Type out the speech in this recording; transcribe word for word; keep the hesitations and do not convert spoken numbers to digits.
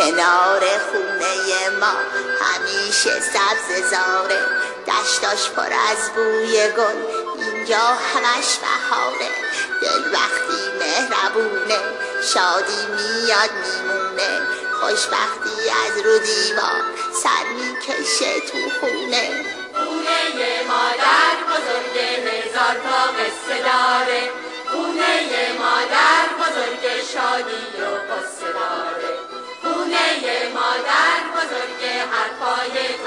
کنار خونه ما همیشه سبز زاره، دشتاش پر از بوی گل، اینجا همش بهاره. دل وقتی مهربونه شادی میاد میمونه، خوشبختی از رو دیوار سر میکشه تو خونه. خونه مادر بزرگ هزار تا قصه داره، خونه مادر بزرگ شادی و قصه داره، خونه مادر بزرگ حرفای